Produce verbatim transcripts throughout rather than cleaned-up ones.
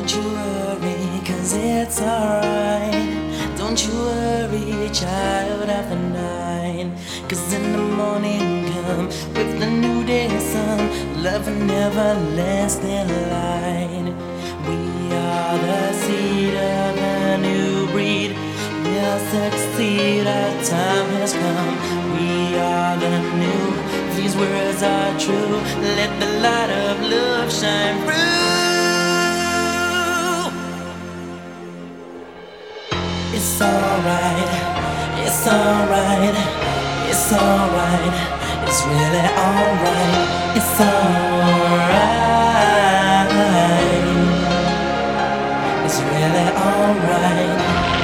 Don't you worry, cause it's alright. Don't you worry, child of the night. Cause in the morning come with the new day sun, love and everlasting light. We are the seed of the new breed. We'll succeed, our time has come. We are the new, these words are true. Let the light of love shine through. It's alright, it's alright, it's alright, it's really alright, it's alright, it's really alright.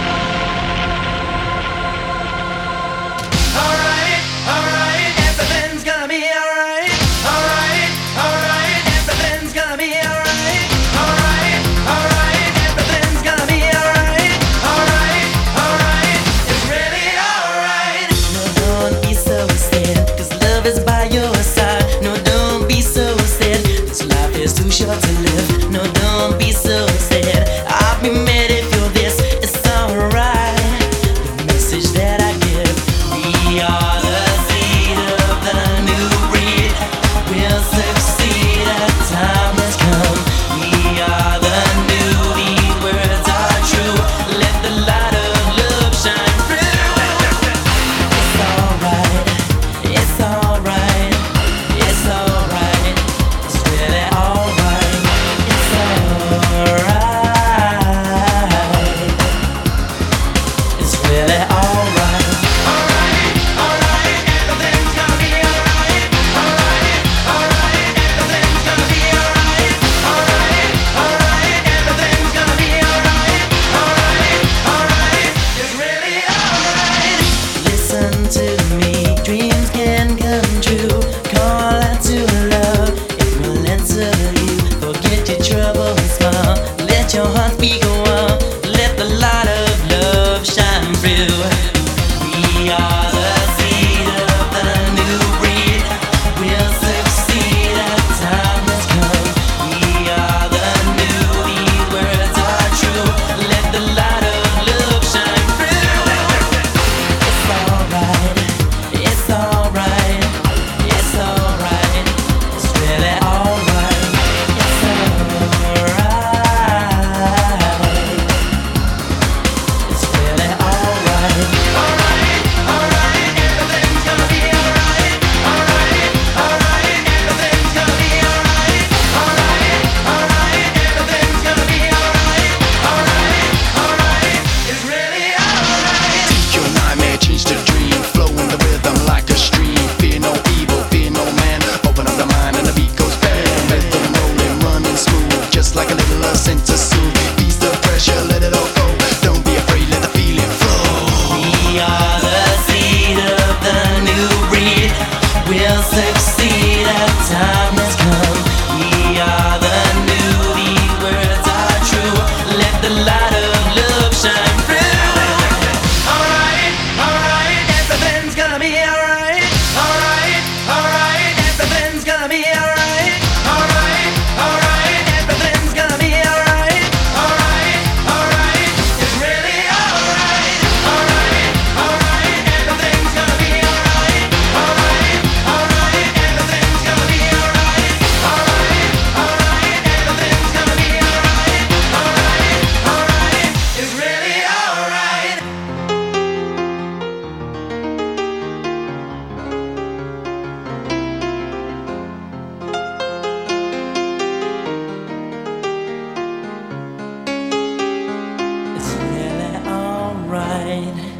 Alright, alright, everything's gonna be alright. Alright, alright, everything's gonna be alright. Alright, alright, everything's gonna be alright. Alright, alright, it's really alright. No, don't be so sad, cause love is by your side. No, don't be so sad, this life is too short to live. No, don't be so sad, I'll be mad if you're this. It's alright, the message that I give. We are the seed of the new breed. We'll succeed, our time has come. We are the new, these words are true. Let the light of love shine through. It's alright, it's alright, it's alright, it's really alright, it's alright, it's really alright. Alright, alright, everything's gonna be alright. Alright, alright, everything's gonna be alright. Alright, alright, everything's gonna be alright. Alright, alright, it's really alright. Listen to me, dreams can come true. Call out to love, it will answer you. Forget your trouble and smile, let your heart beat go on. Let the light of love shine through. We are the seed of the new breed. We'll succeed, our time has come. We are the new, these words are true. Let the light of love shine through. It's alright, it's alright, it's alright, it's really alright, it's alright, it's really alright. Alright, alright, everything's gonna be alright. Alright, alright, everything's gonna be alright. Alright, alright, everything's gonna be alright. Alright, alright, it's really alright. Your nightmare change to dream, flow in the rhythm like a stream. Fear no evil, fear no man. Open up the mind and the beat goes bang. Rhythm rolling, running smooth, just like a little love sent to soothe. Ease the pressure, let it all go. Don't be afraid, let the feeling flow. We are the seed of the new breed. We'll succeed, our time has come. We are the new, these words are true. Let the light of love shine through. Alright, alright, everything's gonna be alright. Alright, alright, everything's gonna be alright. Alright, alright, everything's gonna be alright. Alright, alright, it's really alright. Alright, alright, everything's gonna be alright. Alright, alright, everything's gonna be alright. Alright, alright, everything's gonna be alright. Alright, alright, it's really alright. It's really alright.